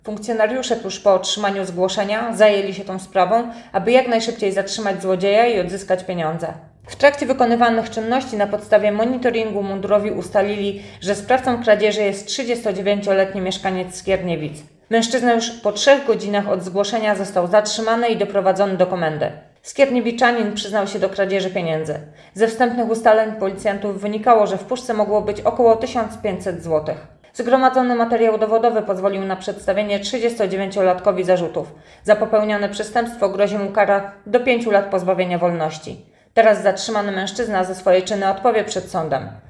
Funkcjonariusze tuż po otrzymaniu zgłoszenia zajęli się tą sprawą, aby jak najszybciej zatrzymać złodzieja i odzyskać pieniądze. W trakcie wykonywanych czynności na podstawie monitoringu mundurowi ustalili, że sprawcą kradzieży jest 39-letni mieszkaniec Skierniewic. Mężczyzna już po 3 godzinach od zgłoszenia został zatrzymany i doprowadzony do komendy. Skierniewiczanin przyznał się do kradzieży pieniędzy. Ze wstępnych ustaleń policjantów wynikało, że w puszce mogło być około 1500 zł. Zgromadzony materiał dowodowy pozwolił na przedstawienie 39-latkowi zarzutów. Za popełnione przestępstwo grozi mu kara do 5 lat pozbawienia wolności. Teraz zatrzymany mężczyzna za swoje czyny odpowie przed sądem.